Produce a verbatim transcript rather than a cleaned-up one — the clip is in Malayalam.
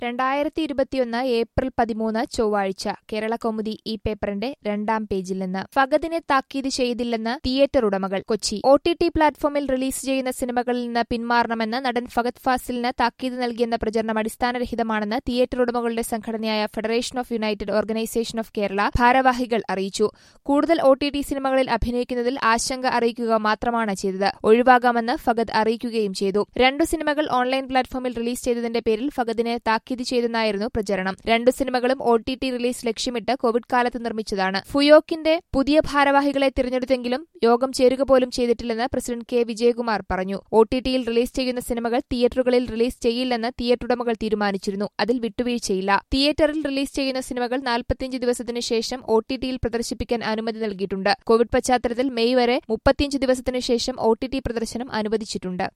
രണ്ടായിരത്തി ഇരുപത്തിയൊന്ന് ഏപ്രിൽ പതിമൂന്ന് ചൊവ്വാഴ്ച കേരളകൗമുദി ഈ പേപ്പറിന്റെ രണ്ടാം പേജിൽ നിന്ന് ഫഹദിനെ താക്കീത് ചെയ്തില്ലെന്ന് തിയേറ്റർ ഉടമകൾ കൊച്ചി. ഒ ടി ടി പ്ലാറ്റ്ഫോമിൽ റിലീസ് ചെയ്യുന്ന സിനിമകളിൽ നിന്ന് പിന്മാറണമെന്ന് നടൻ ഫഹദ് ഫാസിലിന് താക്കീത് നൽകിയെന്ന പ്രചരണം അടിസ്ഥാനരഹിതമാണെന്ന് തിയേറ്റർ ഉടമകളുടെ സംഘടനയായ Federation of United Organisation of Kerala ഭാരവാഹികൾ അറിയിച്ചു. കൂടുതൽ ഒ ടി ടി സിനിമകളിൽ അഭിനയിക്കുന്നതിൽ ആശങ്ക അറിയിക്കുക മാത്രമാണ് ചെയ്തത്. ഒഴിവാകാമെന്ന് ഫഹദ് അറിയിക്കുകയും ചെയ്തു. രണ്ടു സിനിമകൾ ഓൺലൈൻ പ്ലാറ്റ്ഫോമിൽ റിലീസ് ചെയ്തതിന്റെ പേരിൽ ഫഹദിനെ താക്കീത് ചെയ്തെന്നായിരുന്നു പ്രചരണം. രണ്ടു സിനിമകളും ഒ ടി ടി റിലീസ് ലക്ഷ്യമിട്ട് കോവിഡ് കാലത്ത് നിർമ്മിച്ചതാണ്. ഫുയോക്കിന്റെ പുതിയ ഭാരവാഹികളെ തിരഞ്ഞെടുത്തെങ്കിലും യോഗം ചേരുക പോലും ചെയ്തിട്ടില്ലെന്ന് പ്രസിഡന്റ് കെ വിജയകുമാർ പറഞ്ഞു. ഒ ടി ടിയിൽ റിലീസ് ചെയ്യുന്ന സിനിമകൾ തിയേറ്ററുകളിൽ റിലീസ് ചെയ്യില്ലെന്ന് തിയേറ്റർ ഉടമകൾ തീരുമാനിച്ചിരുന്നു. അതിൽ വിട്ടുവീഴ്ചയില്ല. തിയേറ്ററിൽ റിലീസ് ചെയ്യുന്ന സിനിമകൾ നാൽപ്പത്തിയഞ്ച് ദിവസത്തിനു ശേഷം ഒ ടി ടിയിൽ പ്രദർശിപ്പിക്കാൻ അനുമതി നൽകിയിട്ടുണ്ട്. കോവിഡ് പശ്ചാത്തലത്തിൽ മെയ് വരെ മുപ്പത്തിയഞ്ച് ദിവസത്തിനു ശേഷം ഒ ടി ടി പ്രദർശനം അനുവദിച്ചിട്ടുണ്ട്.